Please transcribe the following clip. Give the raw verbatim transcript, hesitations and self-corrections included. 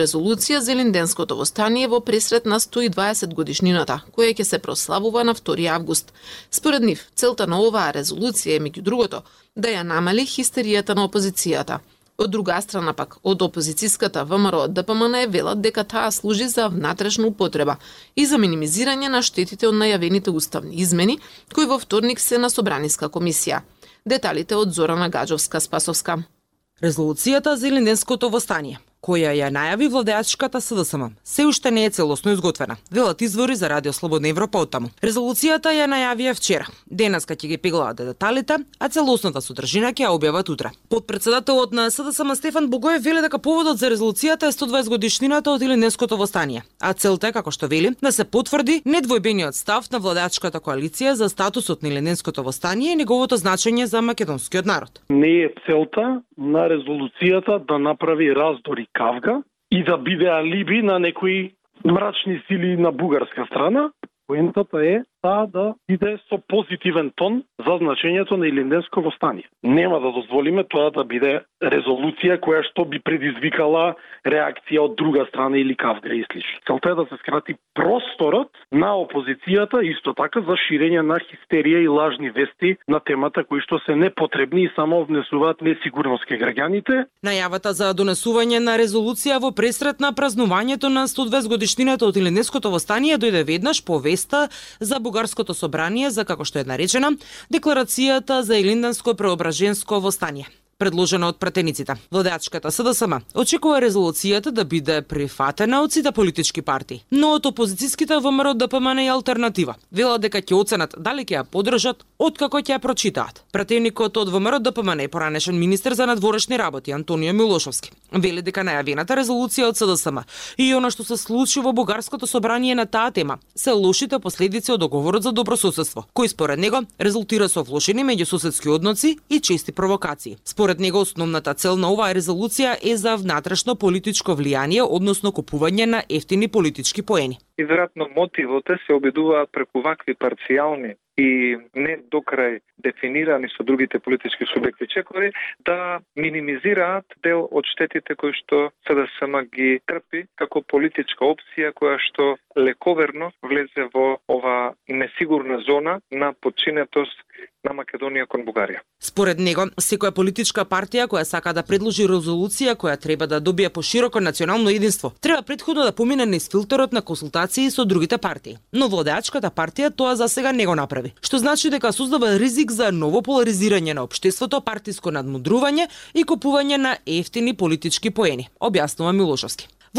резолуција за Илинденското востание во пресрет на сто и дваесет годишнината, која ќе се прославува на втори август. Според нив, целта на оваа резолуција е, меѓу другото, да ја намали хистеријата на опозицијата. Од друга страна пак, од опозицијската ВМРО Д П М Н велат дека таа служи за внатрешна употреба и за минимизирање на штетите од најавените уставни измени, кои во вторник се на Собраниска комисија. Деталите од Зорана Гаджовска-Спасовска. Резолуцијата за Илинденското востание, која ја најави владеачката С D S M, се уште не е целосно изготвена, велат извори за Радио Слободна Европа оттаму. Резолуцијата ја најавија вчера. Денеска ќе ги пеглаат деталите, а целосната содржина ќе ја објават утре. Подпредседателот на С D S M Стефан Богоев вели дека поводот за резолуцијата е сто и дваесет годишнината од Илинденското востание, а целта е, како што вели, да се потврди недвојбениот став на владеачката коалиција за статусот на Илинденското востание и неговото значење за македонскиот народ. Не е целта на резолуцијата да направи раздори кавга и да биде алиби на некои мрачни сили на бугарска страна. Поентата е таа да биде со позитивен тон за значењето на Илинденско востание. Нема да дозволиме тоа да биде резолуција која што би предизвикала реакција од друга страна или кавга и слично. Целта е да се скрати просторот на опозицијата, исто така за ширење на хистерија и лажни вести на темата кои што се непотребни и само внесуваат несигурност кај граѓаните. Најавата за донесување на резолуција во пресрет на празнувањето на сто и дваесет годишнината од Илинденското востание дојде веднаш по веста за Бугарското собрание за, како што е наречена, декларацијата за Илинденско преображенско востание, предложена од пратениците. Владеачката С D S M очекува резолуцијата да биде прифатена од сите политички партии, но од опозицијските ВМРО Д П М Н и алтернатива велат дека ќе оценат дали ќе ја поддржат откако ќе ја прочитаат. Пратеникот од ВМРО Д П М Н и поранешен министер за надворешни работи Антонио Милошовски вели дека најавената резолуција од С D S M и она што се случи во Бугарското собрание на таа тема се лошите последици од договорот за добрососедство, кој според него резултира со влошени меѓусоседски односи и чести провокации. Според него основната цел на оваа резолуција е за внатрешно политичко влијание, односно купување на ефтини политички поени. И веројатно мотивот се обидуваат преку вакви парцијални и не докрај дефинирани со другите политички субјекти чекори да минимизираат дел од штетите кои што С D S M ги трпи како политичка опција која што лековерно влезе во ова несигурна зона на подчинетост на Македонија кон Бугарија. Според него, секоја политичка партија која сака да предложи резолуција која треба да добие пошироко национално единство, треба претходно да помине низ филтерот на консултации со другите партии. Но владеачката партија тоа за сега не го направи, што значи дека создава ризик за ново поларизирање на општеството, партиско надмудрување и купување на ефтини политички поени, објаснува Милошовски.